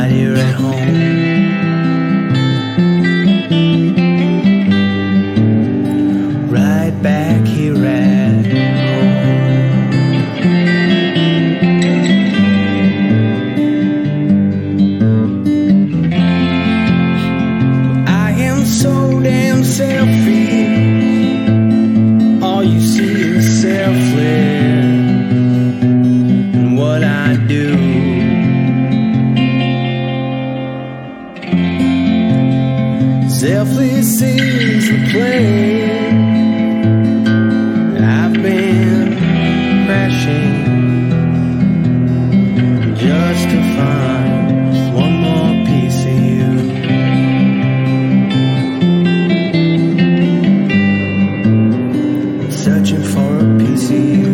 right here at home. Right back here at home. I am so damn selfish. All you see is selfless in what I do. Selfless is the plan I've been crashing just to find one more piece of you. I'm searching for a piece of you.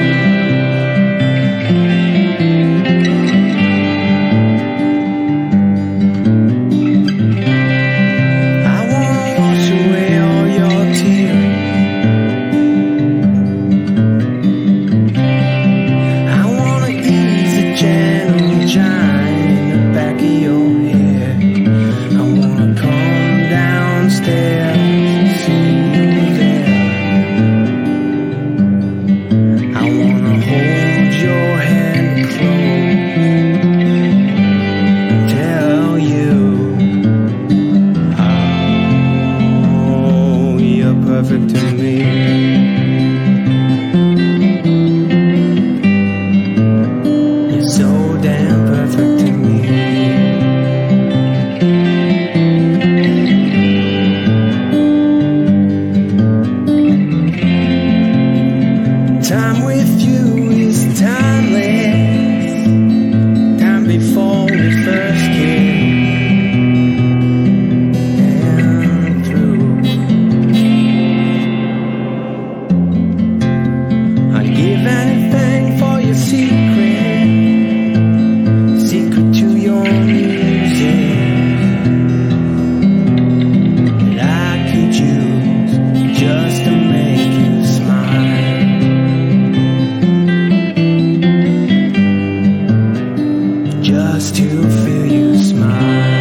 Perfect to me. You're so damn perfect to me. Time with you is timeless. Time before we first came. Secret to your music that I could use just to make you smile. Just to feel you smile.